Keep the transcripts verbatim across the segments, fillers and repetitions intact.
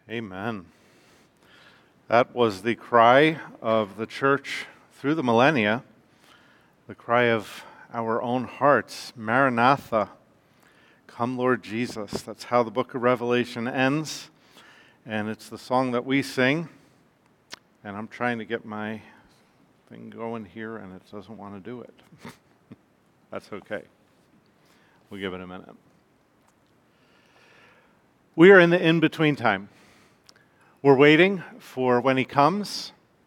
Amen. That was the cry of the church through the millennia, the cry of our own hearts, Maranatha, come Lord Jesus. That's how the book of Revelation ends, and it's the song that we sing, and I'm trying to get my thing going here, and it doesn't want to do it. That's okay. We'll give it a minute. We are in the in-between time. We're waiting for when he comes,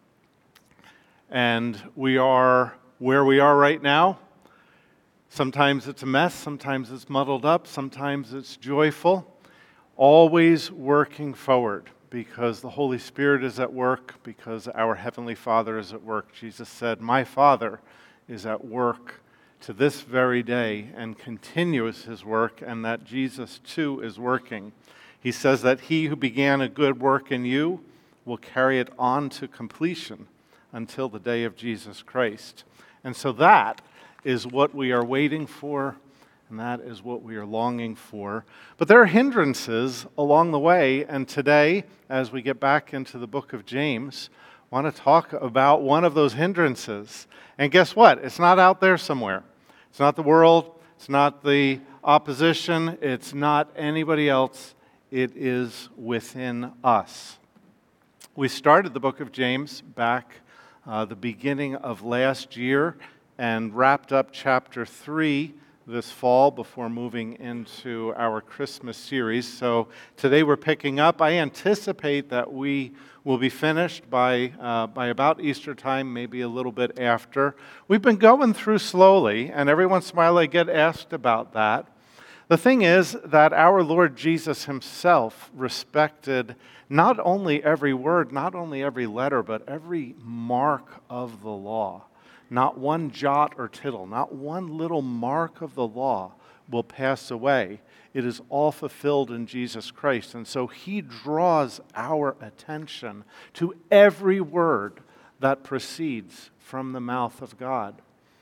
and we are where we are right now. Sometimes it's a mess, sometimes it's muddled up, sometimes it's joyful, always working forward because the Holy Spirit is at work, because our Heavenly Father is at work. Jesus said, "My Father is at work to this very day and continues his work, and that Jesus too is working." He says that he who began a good work in you will carry it on to completion until the day of Jesus Christ. And so that is what we are waiting for, and that is what we are longing for. But there are hindrances along the way, and today, as we get back into the book of James, I want to talk about one of those hindrances. And guess what? It's not out there somewhere. It's not the world. It's not the opposition. It's not anybody else. It is within us. We started the book of James back uh, the beginning of last year and wrapped up chapter three this fall before moving into our Christmas series. So today we're picking up. I anticipate that we will be finished by uh, by about Easter time, maybe a little bit after. We've been going through slowly, and every once in a while I get asked about that. The thing is that our Lord Jesus himself respected not only every word, not only every letter, but every mark of the law. Not one jot or tittle, not one little mark of the law will pass away. It is all fulfilled in Jesus Christ. And so he draws our attention to every word that proceeds from the mouth of God.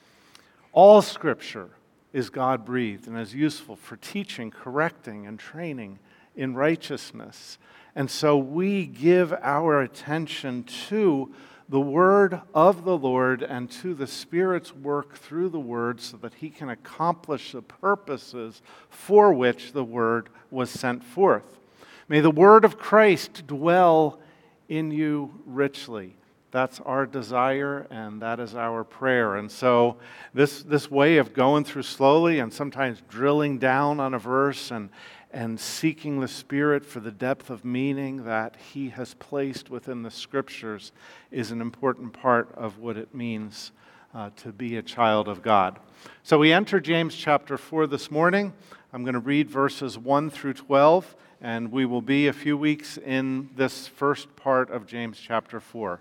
All Scripture is God-breathed and is useful for teaching, correcting, and training in righteousness. And so we give our attention to the word of the Lord and to the Spirit's work through the word so that he can accomplish the purposes for which the word was sent forth. May the word of Christ dwell in you richly. That's our desire, and that is our prayer. And so this, this way of going through slowly and sometimes drilling down on a verse and, and seeking the Spirit for the depth of meaning that he has placed within the Scriptures is an important part of what it means uh, to be a child of God. So we enter James chapter four this morning. I'm going to read verses one through twelve, and we will be a few weeks in this first part of James chapter four.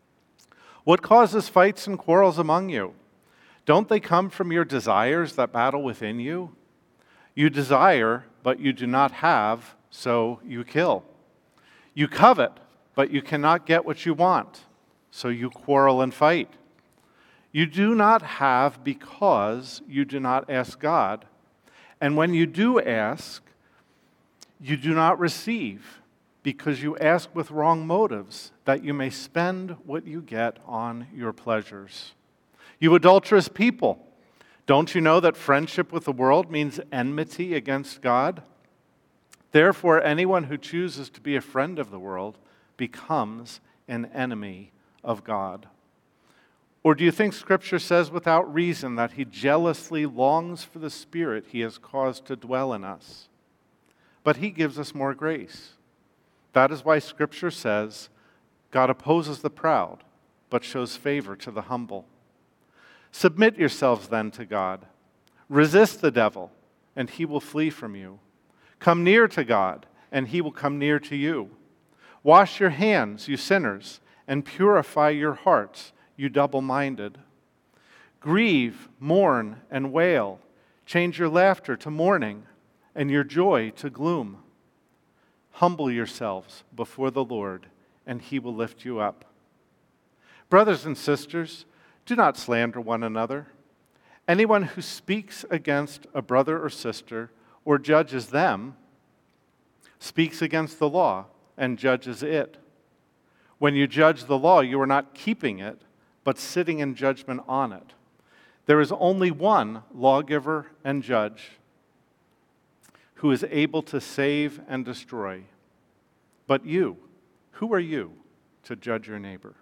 What causes fights and quarrels among you? Don't they come from your desires that battle within you? You desire, but you do not have, so you kill. You covet, but you cannot get what you want, so you quarrel and fight. You do not have because you do not ask God. And when you do ask, you do not receive, because you ask with wrong motives, that you may spend what you get on your pleasures. You adulterous people, don't you know that friendship with the world means enmity against God? Therefore, anyone who chooses to be a friend of the world becomes an enemy of God. Or do you think Scripture says without reason that he jealously longs for the Spirit he has caused to dwell in us? But he gives us more grace. That is why Scripture says, God opposes the proud, but shows favor to the humble. Submit yourselves then to God. Resist the devil, and he will flee from you. Come near to God, and he will come near to you. Wash your hands, you sinners, and purify your hearts, you double-minded. Grieve, mourn, and wail. Change your laughter to mourning, and your joy to gloom. Humble yourselves before the Lord, and he will lift you up. Brothers and sisters, do not slander one another. Anyone who speaks against a brother or sister or judges them speaks against the law and judges it. When you judge the law, you are not keeping it, but sitting in judgment on it. There is only one lawgiver and judge who is able to save and destroy. But you, who are you to judge your neighbor?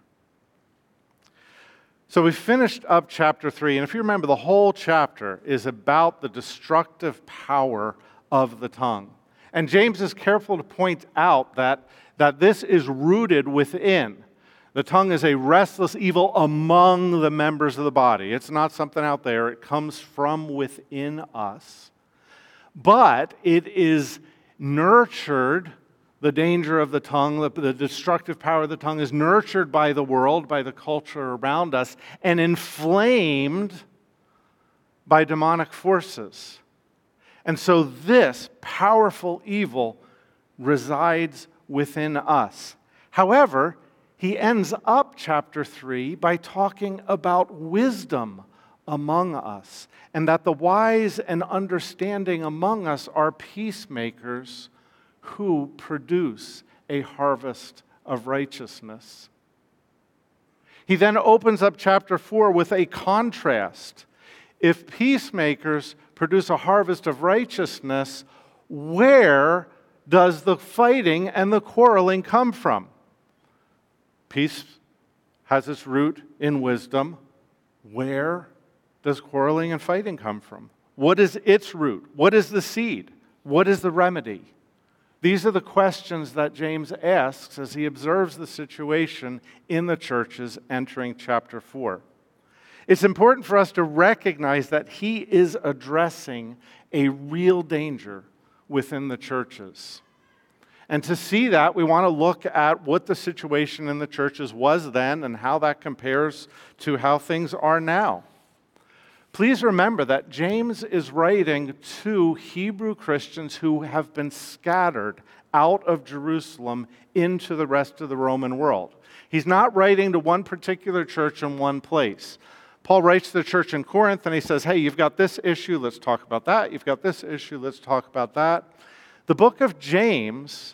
So we finished up chapter three, and if you remember, the whole chapter is about the destructive power of the tongue. And James is careful to point out that, that this is rooted within. The tongue is a restless evil among the members of the body. It's not something out there. It comes from within us. But it is nurtured, the danger of the tongue, the, the destructive power of the tongue is nurtured by the world, by the culture around us, and inflamed by demonic forces. And so this powerful evil resides within us. However, he ends up chapter three by talking about wisdom among us, and that the wise and understanding among us are peacemakers who produce a harvest of righteousness. He then opens up chapter four with a contrast. If peacemakers produce a harvest of righteousness, where does the fighting and the quarreling come from? Peace has its root in wisdom. Where does quarreling and fighting come from? What is its root? What is the seed? What is the remedy? These are the questions that James asks as he observes the situation in the churches entering chapter four. It's important for us to recognize that he is addressing a real danger within the churches. And to see that, we want to look at what the situation in the churches was then and how that compares to how things are now. Please remember that James is writing to Hebrew Christians who have been scattered out of Jerusalem into the rest of the Roman world. He's not writing to one particular church in one place. Paul writes to the church in Corinth and he says, hey, you've got this issue, let's talk about that. You've got this issue, let's talk about that. The book of James,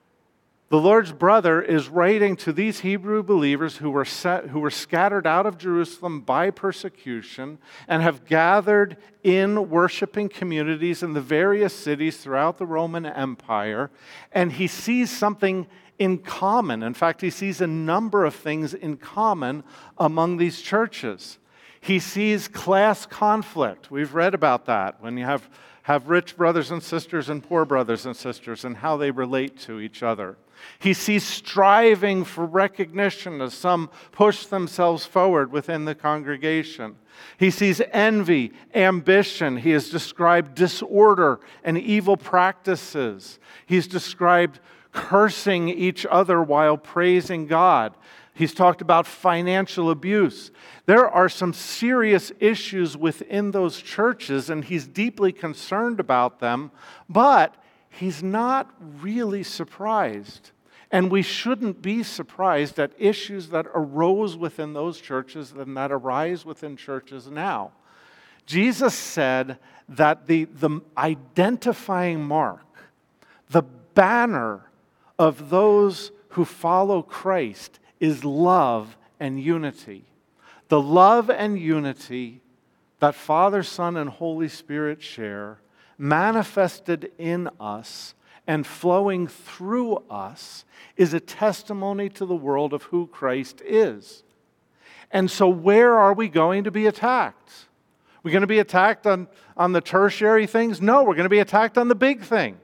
the Lord's brother, is writing to these Hebrew believers who were set, who were scattered out of Jerusalem by persecution and have gathered in worshiping communities in the various cities throughout the Roman Empire. And he sees something in common. In fact, he sees a number of things in common among these churches. He sees class conflict. We've read about that when you have, have rich brothers and sisters and poor brothers and sisters and how they relate to each other. He sees striving for recognition as some push themselves forward within the congregation. He sees envy, ambition. He has described disorder and evil practices. He's described cursing each other while praising God. He's talked about financial abuse. There are some serious issues within those churches, and he's deeply concerned about them, but he's not really surprised. And we shouldn't be surprised at issues that arose within those churches and that arise within churches now. Jesus said that the, the identifying mark, the banner of those who follow Christ is love and unity. The love and unity that Father, Son, and Holy Spirit share, manifested in us and flowing through us, is a testimony to the world of who Christ is. And so where are we going to be attacked? We're going to be attacked on, on the tertiary things? No, we're going to be attacked on the big thing.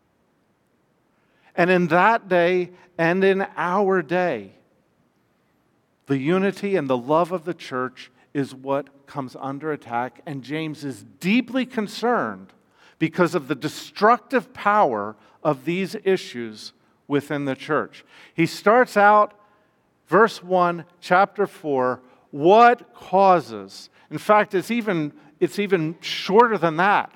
And in that day and in our day, the unity and the love of the church is what comes under attack. And James is deeply concerned because of the destructive power of these issues within the church. He starts out, verse one, chapter four, what causes? In fact, it's even, it's even shorter than that.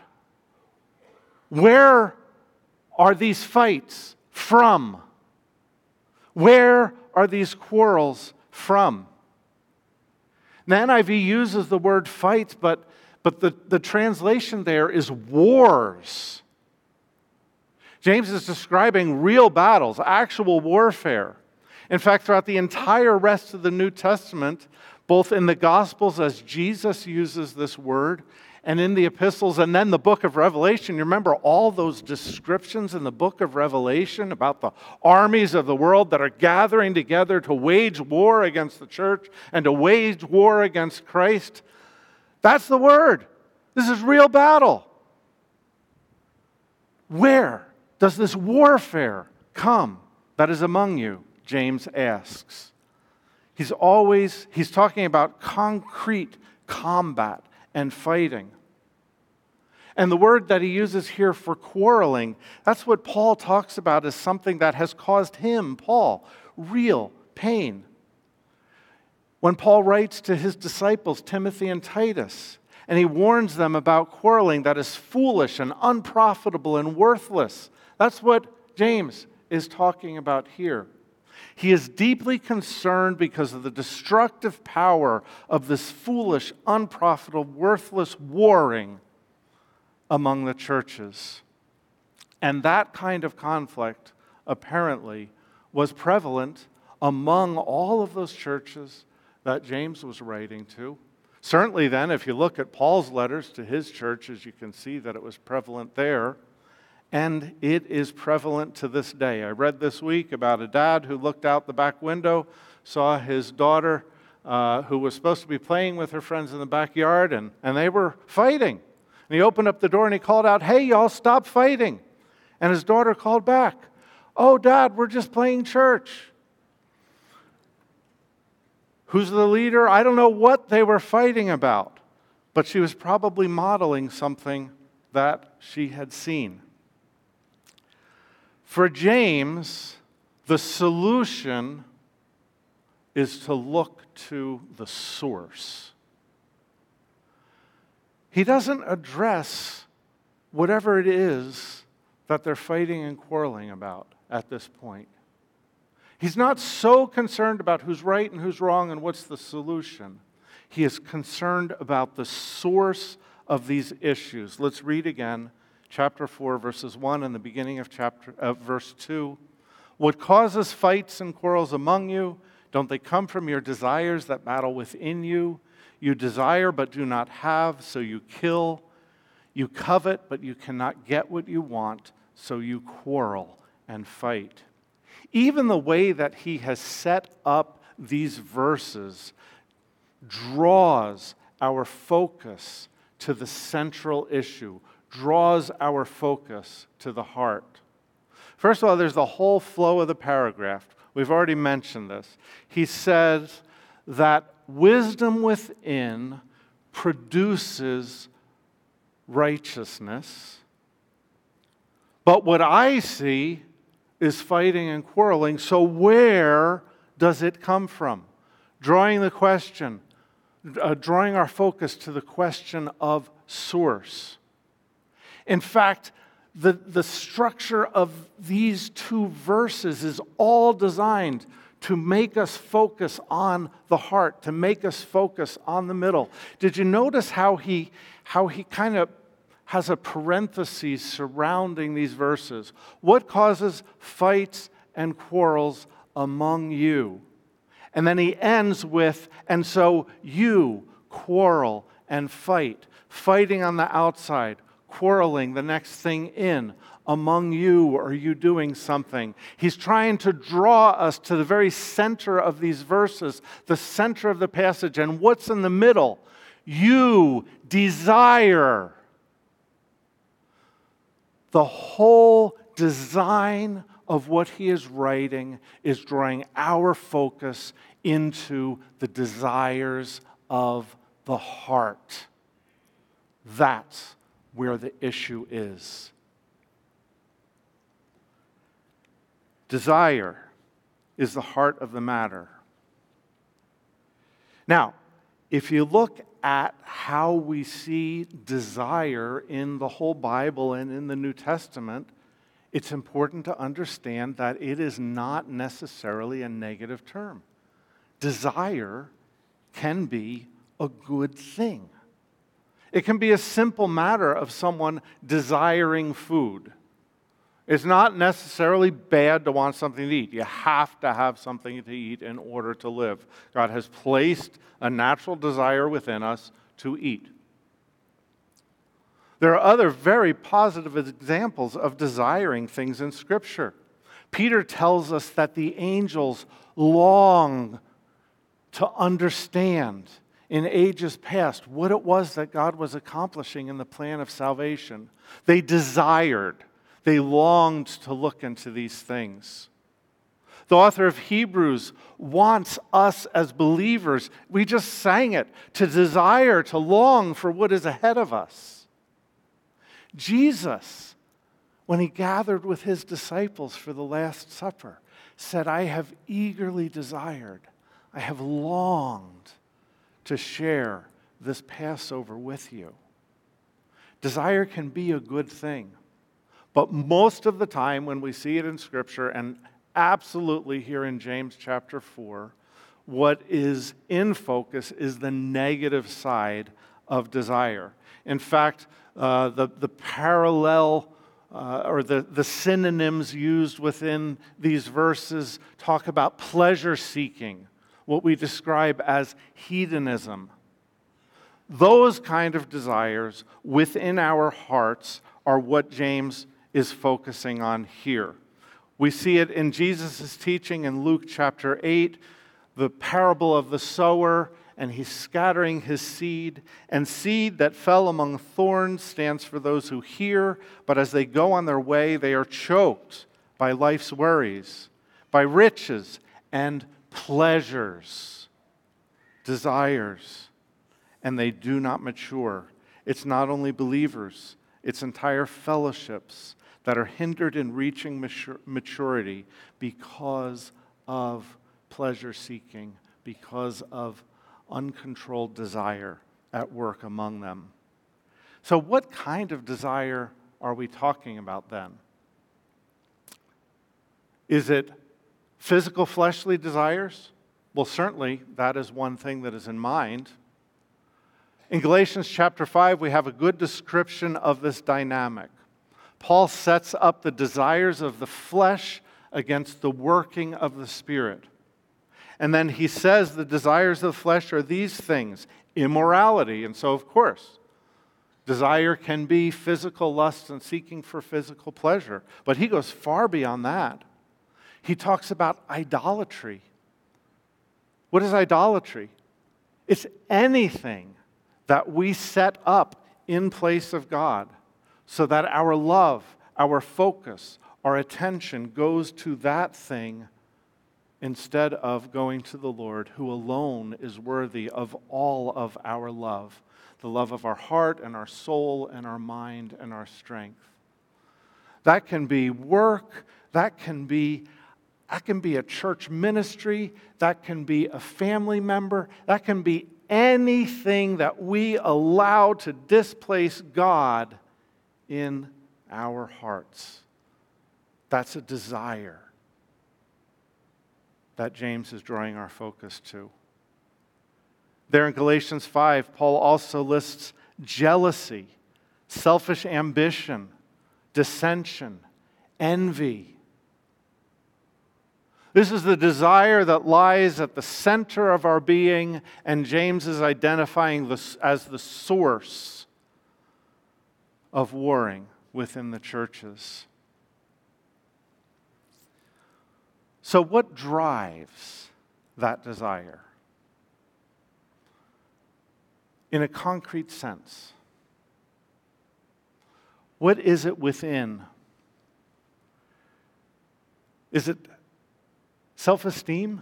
Where are these fights from? Where are these quarrels from? The N I V uses the word fights, but, but the, the translation there is wars. James is describing real battles, actual warfare. In fact, throughout the entire rest of the New Testament, both in the Gospels as Jesus uses this word, and in the epistles, and then the book of Revelation. You remember all those descriptions in the book of Revelation about the armies of the world that are gathering together to wage war against the church and to wage war against Christ? That's the word. This is real battle. Where does this warfare come that is among you? James asks. He's always, he's talking about concrete combat and fighting. And the word that he uses here for quarreling, that's what Paul talks about as something that has caused him, Paul, real pain. When Paul writes to his disciples, Timothy and Titus, and he warns them about quarreling that is foolish and unprofitable and worthless. That's what James is talking about here. He is deeply concerned because of the destructive power of this foolish, unprofitable, worthless warring among the churches. And that kind of conflict, apparently, was prevalent among all of those churches that James was writing to. Certainly then, if you look at Paul's letters to his churches, you can see that it was prevalent there. And it is prevalent to this day. I read this week about a dad who looked out the back window, saw his daughter uh, who was supposed to be playing with her friends in the backyard, and, and they were fighting. And he opened up the door and he called out, "Hey, y'all, stop fighting." And his daughter called back, "Oh, Dad, we're just playing church." Who's the leader? I don't know what they were fighting about, but she was probably modeling something that she had seen. For James, the solution is to look to the source. He doesn't address whatever it is that they're fighting and quarreling about at this point. He's not so concerned about who's right and who's wrong and what's the solution. He is concerned about the source of these issues. Let's read again. Chapter four, verses one, and the beginning of chapter uh, verse two. What causes fights and quarrels among you? Don't they come from your desires that battle within you? You desire but do not have, so you kill. You covet but you cannot get what you want, so you quarrel and fight. Even the way that he has set up these verses draws our focus to the central issue, draws our focus to the heart. First of all, there's the whole flow of the paragraph. We've already mentioned this. He says that wisdom within produces righteousness, but what I see is fighting and quarreling, so where does it come from? Drawing the question, uh, drawing our focus to the question of source. In fact, the, the structure of these two verses is all designed to make us focus on the heart, to make us focus on the middle. Did you notice how he, how he kind of has a parenthesis surrounding these verses? What causes fights and quarrels among you? And then he ends with, and so you quarrel and fight, fighting on the outside, quarreling the next thing in. Among you, are you doing something? He's trying to draw us to the very center of these verses, the center of the passage. And what's in the middle? You desire. The whole design of what he is writing is drawing our focus into the desires of the heart. That's where the issue is. Desire is the heart of the matter. Now, if you look at how we see desire in the whole Bible and in the New Testament, it's important to understand that it is not necessarily a negative term. Desire can be a good thing. It can be a simple matter of someone desiring food. It's not necessarily bad to want something to eat. You have to have something to eat in order to live. God has placed a natural desire within us to eat. There are other very positive examples of desiring things in Scripture. Peter tells us that the angels long to understand in ages past what it was that God was accomplishing in the plan of salvation. They desired, they longed to look into these things. The author of Hebrews wants us as believers, we just sang it, to desire, to long for what is ahead of us. Jesus, when he gathered with his disciples for the Last Supper, said, I have eagerly desired, I have longed to share this Passover with you. Desire can be a good thing, but most of the time when we see it in Scripture, and absolutely here in James chapter four, what is in focus is the negative side of desire. In fact, uh, the, the parallel uh, or the, the synonyms used within these verses talk about pleasure seeking, what we describe as hedonism. Those kind of desires within our hearts are what James is focusing on here. We see it in Jesus' teaching in Luke chapter eight, the parable of the sower, and he's scattering his seed. And seed that fell among thorns stands for those who hear, but as they go on their way, they are choked by life's worries, by riches and pleasures, desires, and they do not mature. It's not only believers, it's entire fellowships that are hindered in reaching maturity because of pleasure seeking, because of uncontrolled desire at work among them. So what kind of desire are we talking about then? Is it physical fleshly desires? Well, certainly that is one thing that is in mind. In Galatians chapter five, we have a good description of this dynamic. Paul sets up the desires of the flesh against the working of the Spirit. And then he says the desires of the flesh are these things, immorality. And so, of course, desire can be physical lust and seeking for physical pleasure. But he goes far beyond that. He talks about idolatry. What is idolatry? It's anything that we set up in place of God so that our love, our focus, our attention goes to that thing instead of going to the Lord, who alone is worthy of all of our love, the love of our heart and our soul and our mind and our strength. That can be work, that can be, that can be a church ministry, that can be a family member, that can be anything that we allow to displace God in our hearts. That's a desire that James is drawing our focus to. There in Galatians five, Paul also lists jealousy, selfish ambition, dissension, envy. This is the desire that lies at the center of our being, and James is identifying this as the source of warring within the churches. So what drives that desire? In a concrete sense, what is it within? Is it self-esteem?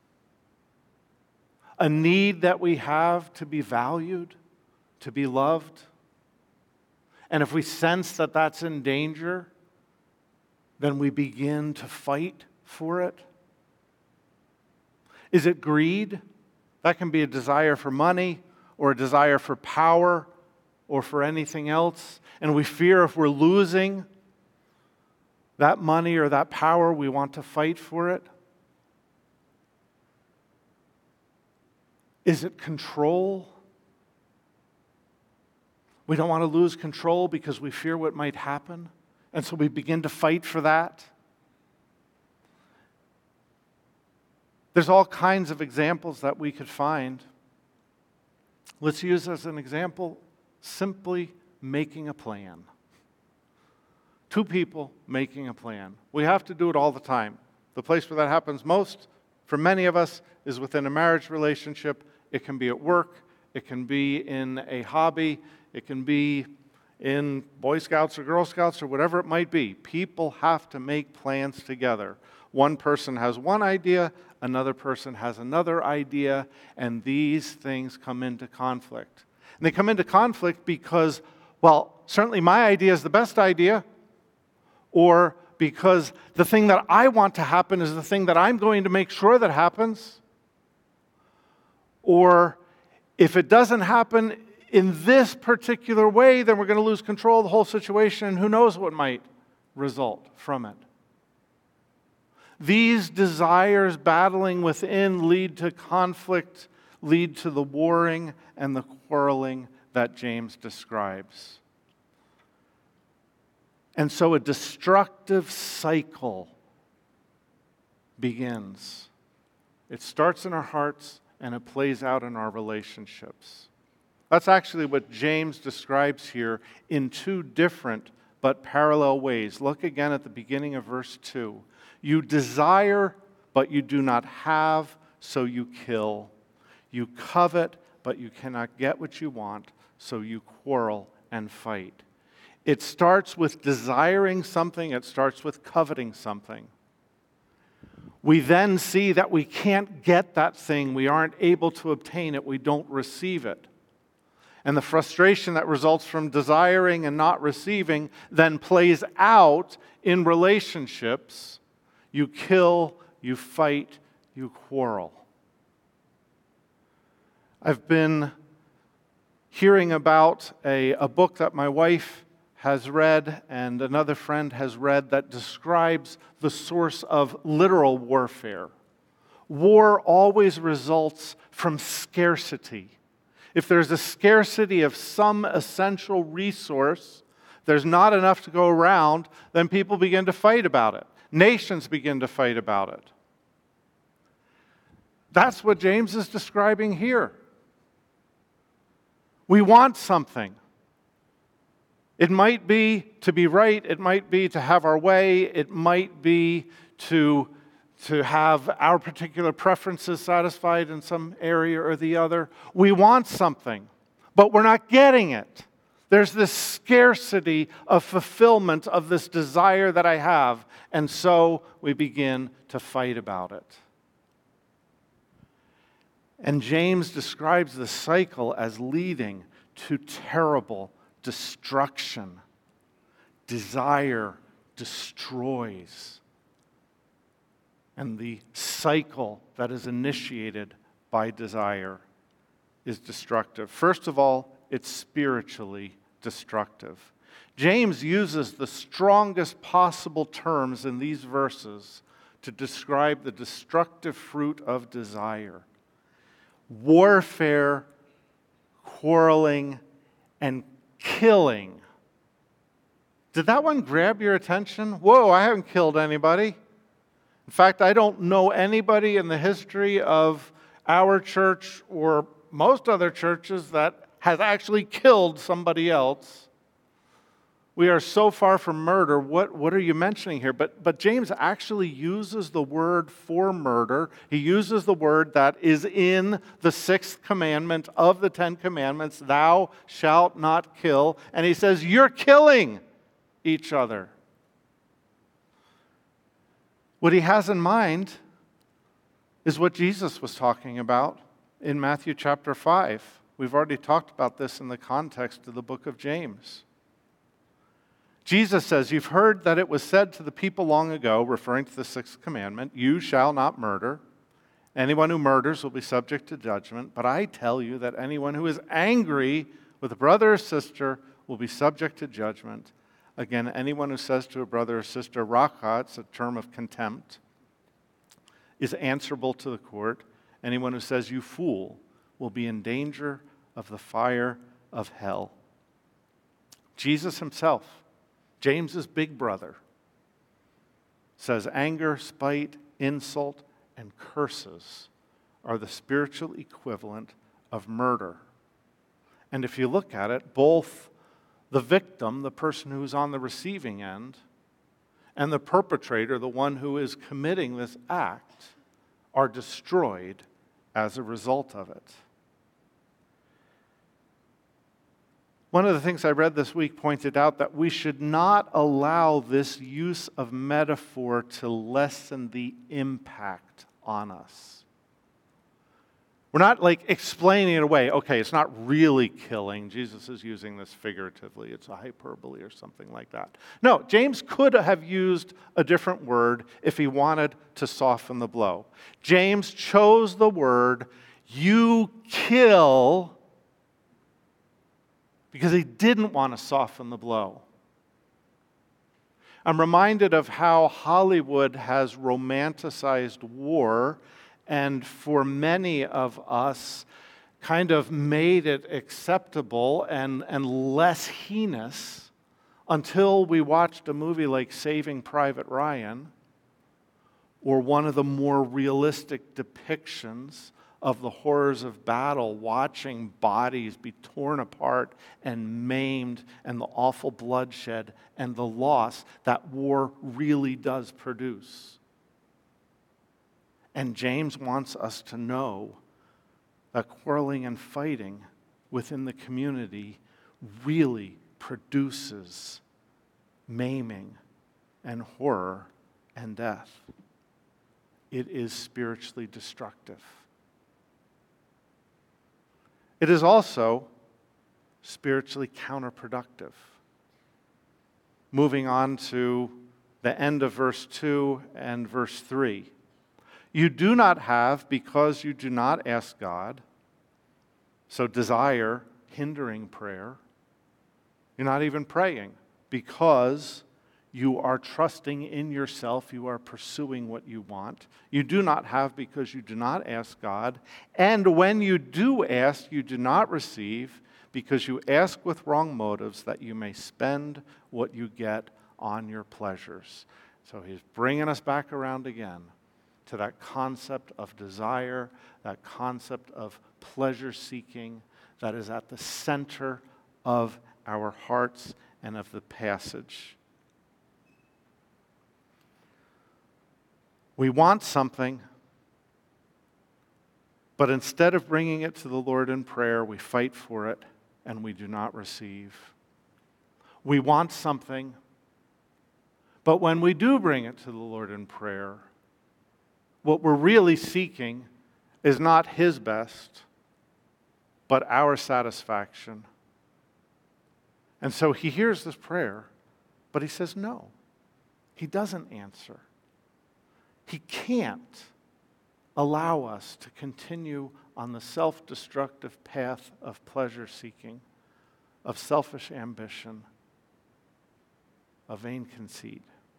A need that we have to be valued, to be loved? And if we sense that that's in danger, then we begin to fight for it? Is it greed? That can be a desire for money or a desire for power or for anything else. And we fear if we're losing that money or that power, we want to fight for it. Is it control? We don't want to lose control because we fear what might happen, And so we begin to fight for that. There's all kinds of examples that we could find. Let's use as an example simply making a plan. Two people making a plan. We have to do it all the time. The place where that happens most, for many of us, is within a marriage relationship. It can be at work. It can be in a hobby. It can be in Boy Scouts or Girl Scouts or whatever it might be. People have to make plans together. One person has one idea, another person has another idea, and these things come into conflict. And they come into conflict because, well, certainly my idea is the best idea, or because the thing that I want to happen is the thing that I'm going to make sure that happens, or if it doesn't happen in this particular way, then we're going to lose control of the whole situation, and who knows what might result from it. These desires battling within lead to conflict, lead to the warring and the quarreling that James describes. And so a destructive cycle begins. It starts in our hearts and it plays out in our relationships. That's actually what James describes here in two different but parallel ways. Look again at the beginning of verse two. You desire, but you do not have, so you kill. You covet, but you cannot get what you want, so you quarrel and fight. It starts with desiring something. It starts with coveting something. We then see that we can't get that thing. We aren't able to obtain it. We don't receive it. And the frustration that results from desiring and not receiving then plays out in relationships. You kill, you fight, you quarrel. I've been hearing about a, a book that my wife has read and another friend has read that describes the source of literal warfare. War always results from scarcity. If there's a scarcity of some essential resource, there's not enough to go around, then people begin to fight about it. Nations begin to fight about it. That's what James is describing here. We want something. It might be to be right, it might be to have our way, it might be to, to have our particular preferences satisfied in some area or the other. We want something, but we're not getting it. There's this scarcity of fulfillment of this desire that I have, and so we begin to fight about it. And James describes the cycle as leading to terrible destruction. Desire destroys. And the cycle that is initiated by desire is destructive. First of all, it's spiritually destructive. James uses the strongest possible terms in these verses to describe the destructive fruit of desire. Warfare, quarreling, and killing. Did that one grab your attention? Whoa, I haven't killed anybody. In fact, I don't know anybody in the history of our church or most other churches that has actually killed somebody else. We are so far from murder. What, what are you mentioning here? But, but James actually uses the word for murder. He uses the word that is in the sixth commandment of the Ten Commandments, thou shalt not kill. And he says, you're killing each other. What he has in mind is what Jesus was talking about in Matthew chapter five. We've already talked about this in the context of the book of James. Jesus says, you've heard that it was said to the people long ago, referring to the sixth commandment, you shall not murder. Anyone who murders will be subject to judgment. But I tell you that anyone who is angry with a brother or sister will be subject to judgment. Again, anyone who says to a brother or sister, Raka, it's a term of contempt, is answerable to the court. Anyone who says, you fool, will be in danger of the fire of hell. Jesus himself, James's big brother, says anger, spite, insult, and curses are the spiritual equivalent of murder. And if you look at it, both the victim, the person who's on the receiving end, and the perpetrator, the one who is committing this act, are destroyed as a result of it. One of the things I read this week pointed out that we should not allow this use of metaphor to lessen the impact on us. We're not like explaining it away. Okay, it's not really killing. Jesus is using this figuratively. It's a hyperbole or something like that. No, James could have used a different word if he wanted to soften the blow. James chose the word, "you kill," because he didn't want to soften the blow. I'm reminded of how Hollywood has romanticized war, and for many of us, kind of made it acceptable and, and less heinous until we watched a movie like Saving Private Ryan, or one of the more realistic depictions of the horrors of battle, watching bodies be torn apart and maimed, and the awful bloodshed and the loss that war really does produce. And James wants us to know that quarreling and fighting within the community really produces maiming and horror and death. It is spiritually destructive. It is also spiritually counterproductive. Moving on to the end of verse two and verse three. You do not have because you do not ask God, so desire hindering prayer. You're not even praying because you are trusting in yourself. You are pursuing what you want. You do not have because you do not ask God. And when you do ask, you do not receive because you ask with wrong motives that you may spend what you get on your pleasures. So he's bringing us back around again to that concept of desire, that concept of pleasure seeking that is at the center of our hearts and of the passage. We want something, but instead of bringing it to the Lord in prayer, we fight for it and we do not receive. We want something, but when we do bring it to the Lord in prayer, what we're really seeking is not His best, but our satisfaction. And so He hears this prayer, but He says no. He doesn't answer. He can't allow us to continue on the self-destructive path of pleasure-seeking, of selfish ambition, of vain conceit.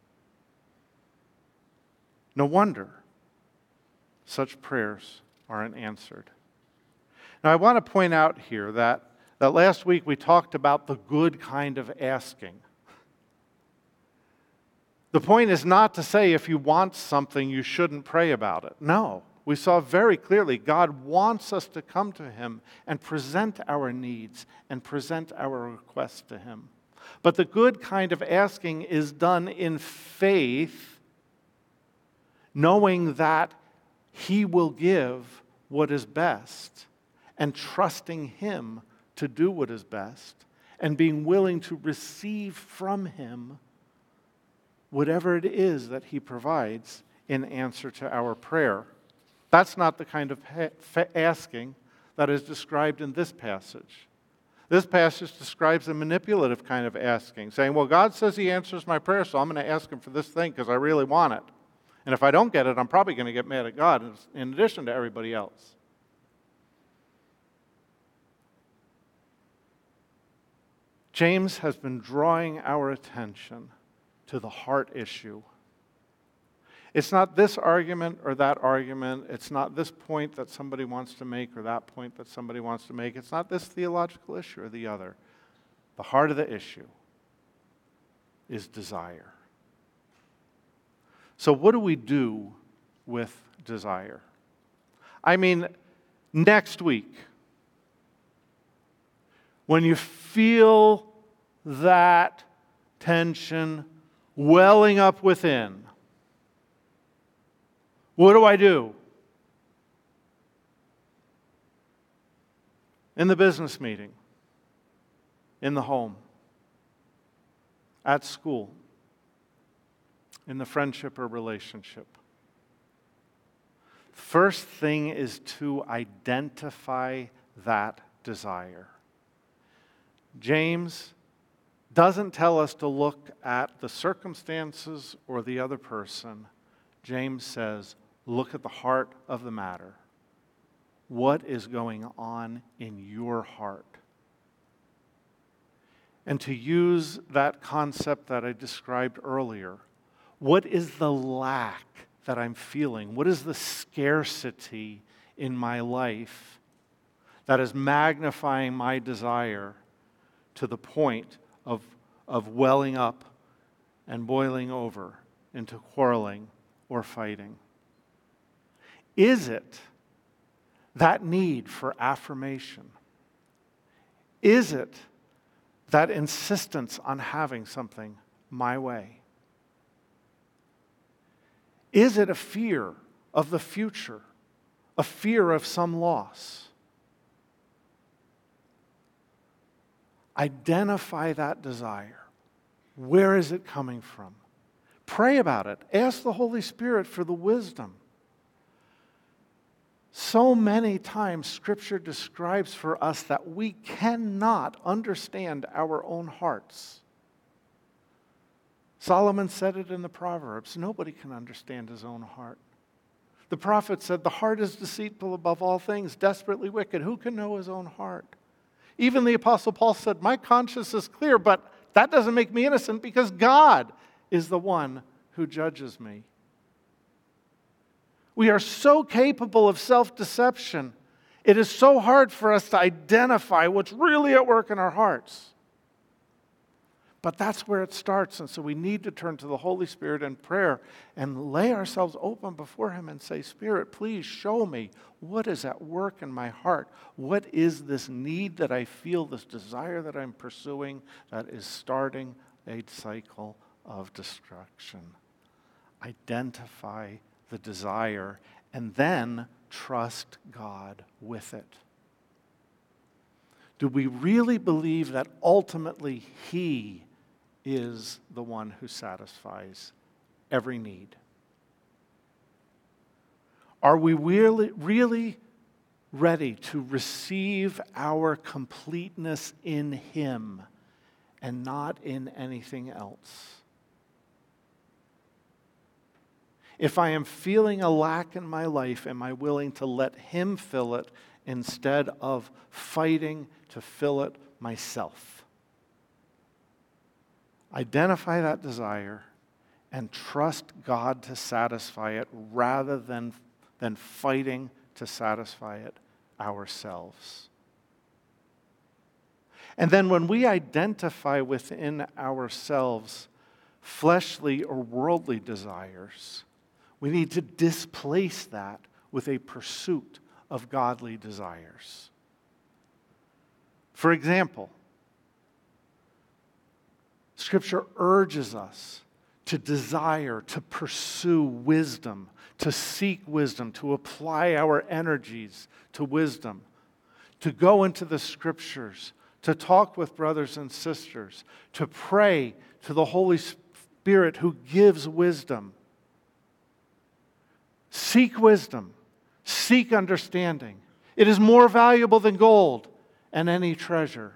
No wonder such prayers aren't answered. Now, I want to point out here that, that last week we talked about the good kind of asking. The point is not to say if you want something, you shouldn't pray about it. No, we saw very clearly God wants us to come to Him and present our needs and present our requests to Him. But the good kind of asking is done in faith, knowing that He will give what is best, and trusting Him to do what is best, and being willing to receive from Him whatever it is that He provides in answer to our prayer. That's not the kind of asking that is described in this passage. This passage describes a manipulative kind of asking, saying, well, God says He answers my prayer, so I'm going to ask Him for this thing because I really want it. And if I don't get it, I'm probably going to get mad at God in addition to everybody else. James has been drawing our attention to the heart issue. It's not this argument or that argument. It's not this point that somebody wants to make or that point that somebody wants to make. It's not this theological issue or the other. The heart of the issue is desire. So what do we do with desire? I mean, next week, when you feel that tension welling up within, what do I do? In the business meeting, in the home, at school, in the friendship or relationship. First thing is to identify that desire. James doesn't tell us to look at the circumstances or the other person. James says, look at the heart of the matter. What is going on in your heart? And to use that concept that I described earlier, what is the lack that I'm feeling? What is the scarcity in my life that is magnifying my desire to the point of, of welling up and boiling over into quarreling or fighting? Is it that need for affirmation? Is it that insistence on having something my way? Is it a fear of the future, a fear of some loss? Identify that desire. Where is it coming from? Pray about it. Ask the Holy Spirit for the wisdom. So many times Scripture describes for us that we cannot understand our own hearts. Solomon said it in the Proverbs. Nobody can understand his own heart. The prophet said, the heart is deceitful above all things, desperately wicked. Who can know his own heart? Even the Apostle Paul said, my conscience is clear, but that doesn't make me innocent because God is the one who judges me. We are so capable of self-deception. It is so hard for us to identify what's really at work in our hearts. But that's where it starts, and so we need to turn to the Holy Spirit in prayer and lay ourselves open before Him and say, Spirit, please show me what is at work in my heart. What is this need that I feel, this desire that I'm pursuing that is starting a cycle of destruction? Identify the desire and then trust God with it. Do we really believe that ultimately He is the one who satisfies every need? Are we really, really ready to receive our completeness in Him and not in anything else? If I am feeling a lack in my life, am I willing to let Him fill it instead of fighting to fill it myself? Identify that desire and trust God to satisfy it rather than, than fighting to satisfy it ourselves. And then when we identify within ourselves fleshly or worldly desires, we need to displace that with a pursuit of godly desires. For example, Scripture urges us to desire, to pursue wisdom, to seek wisdom, to apply our energies to wisdom, to go into the Scriptures, to talk with brothers and sisters, to pray to the Holy Spirit who gives wisdom. Seek wisdom. Seek understanding. It is more valuable than gold and any treasure.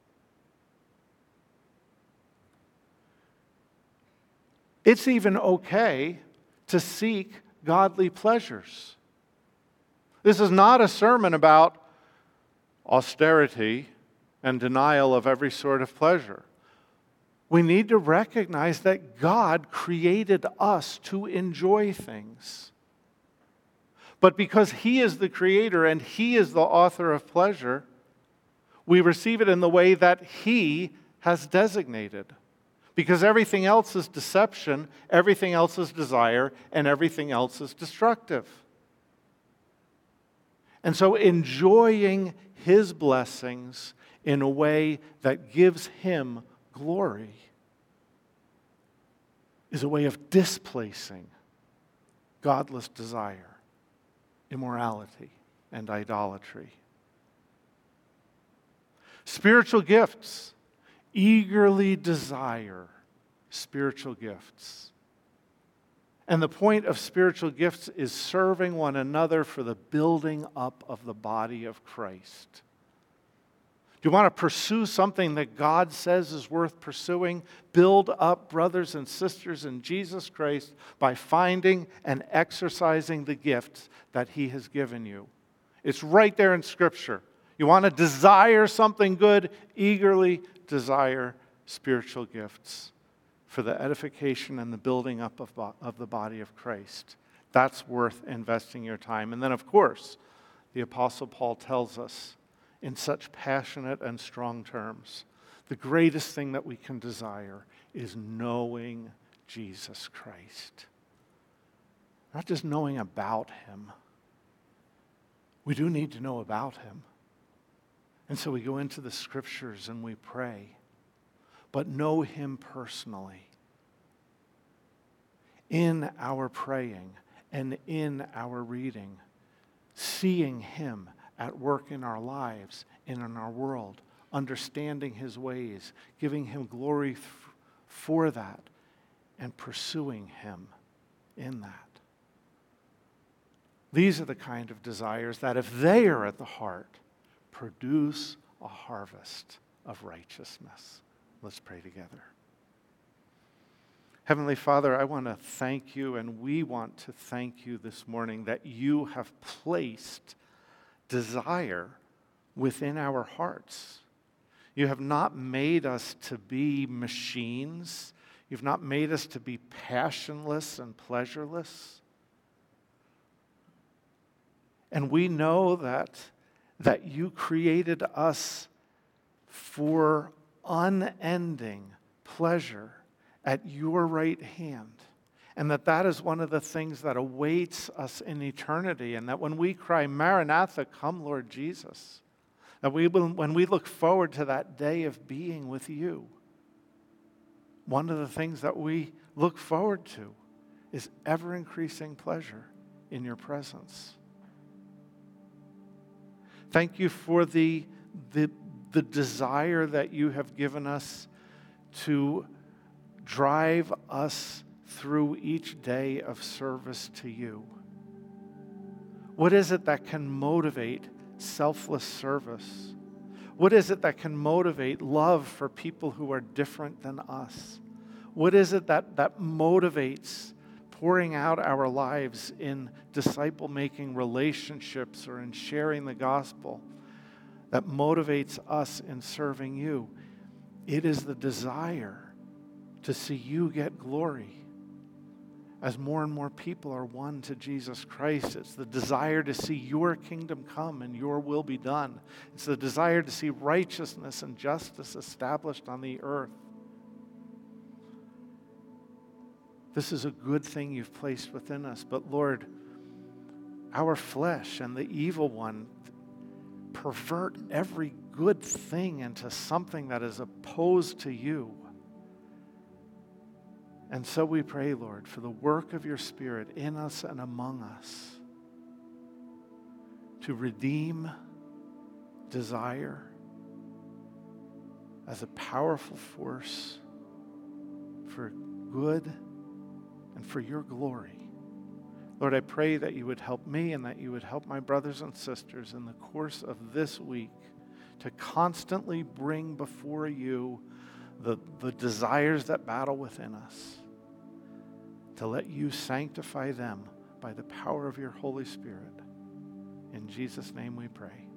It's even okay to seek godly pleasures. This is not a sermon about austerity and denial of every sort of pleasure. We need to recognize that God created us to enjoy things. But because He is the creator and He is the author of pleasure, we receive it in the way that He has designated. Because everything else is deception, everything else is desire, and everything else is destructive. And so enjoying His blessings in a way that gives Him glory is a way of displacing godless desire, immorality, and idolatry. Spiritual gifts. Eagerly desire spiritual gifts. And the point of spiritual gifts is serving one another for the building up of the body of Christ. Do you want to pursue something that God says is worth pursuing? Build up brothers and sisters in Jesus Christ by finding and exercising the gifts that He has given you. It's right there in Scripture. You want to desire something good, eagerly desire spiritual gifts for the edification and the building up of, of the body of Christ. That's worth investing your time. And then, of course, the Apostle Paul tells us in such passionate and strong terms, the greatest thing that we can desire is knowing Jesus Christ. Not just knowing about Him. We do need to know about Him. And so we go into the Scriptures and we pray, but know Him personally. In our praying and in our reading, seeing Him at work in our lives and in our world, understanding His ways, giving Him glory th- for that, and pursuing Him in that. These are the kind of desires that, if they are at the heart, produce a harvest of righteousness. Let's pray together. Heavenly Father, I want to thank You, and we want to thank You this morning that You have placed desire within our hearts. You have not made us to be machines. You've not made us to be passionless and pleasureless. And we know that that You created us for unending pleasure at Your right hand, and that that is one of the things that awaits us in eternity, and that when we cry, Maranatha, come Lord Jesus, that we will, when we look forward to that day of being with You, one of the things that we look forward to is ever-increasing pleasure in Your presence. Thank You for the, the, the desire that You have given us to drive us through each day of service to You. What is it that can motivate selfless service? What is it that can motivate love for people who are different than us? What is it that, that motivates pouring out our lives in disciple-making relationships or in sharing the gospel, that motivates us in serving You? It is the desire to see You get glory. As more and more people are won to Jesus Christ, it's the desire to see Your kingdom come and Your will be done. It's the desire to see righteousness and justice established on the earth. This is a good thing You've placed within us. But Lord, our flesh and the evil one pervert every good thing into something that is opposed to You. And so we pray, Lord, for the work of Your Spirit in us and among us to redeem desire as a powerful force for good and for Your glory. Lord, I pray that You would help me and that You would help my brothers and sisters in the course of this week to constantly bring before You the, the desires that battle within us, to let You sanctify them by the power of Your Holy Spirit. In Jesus' name we pray.